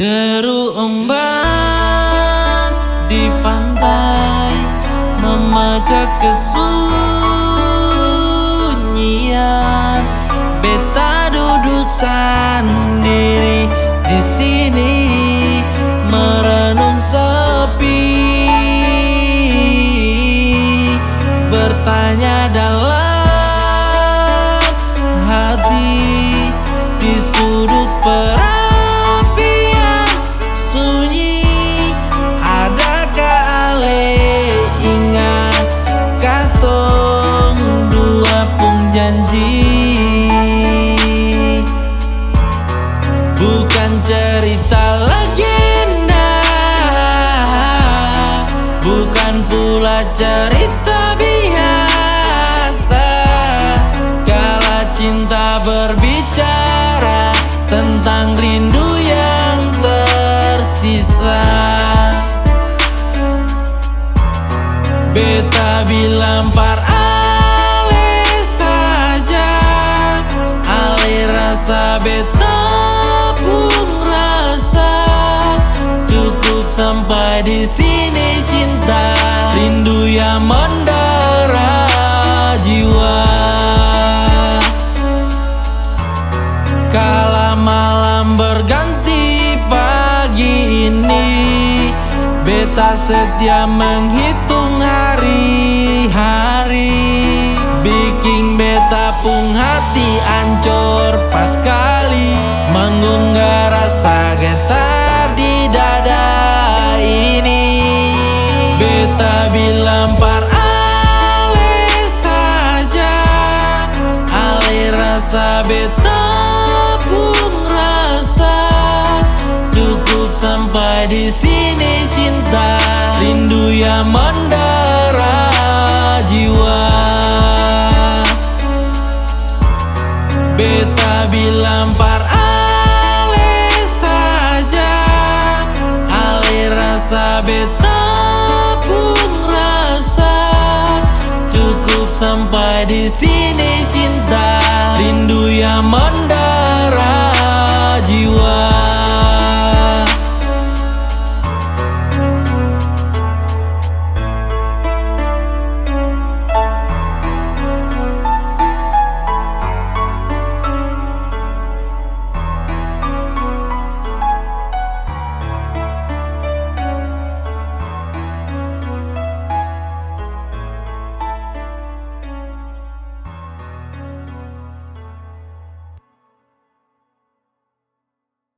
Deru ombak di pantai memecah kesunyian. Beta duduk sendiri di sini merenung sepi, bertanya dalam hati di sudut perapian sunyi. Adakah ale ingat katong dua pung janji? Bukan cerita legenda, bukan pula cerita biasa. Kala cinta berbicara tentang rindu yang tersisa, beta bilang par ale saja, ale rasa beta pun rasa cukup sampai di sini cinta, rindu yang mendera jiwa. Kala malam berganti pagi ini, beta setia menghitung hari-hari, bikin beta pung hati ancur pas kali mengunggah rasa getar di dada ini. Beta bilang par ale saja, ale rasa beta pung rasa cukup sampai di sini cinta, rindu yang mendera jiwa. Beta bilang par ale saja, ale rasa beta pun rasa cukup sampai di sini cinta, rindu yang mendera jiwa.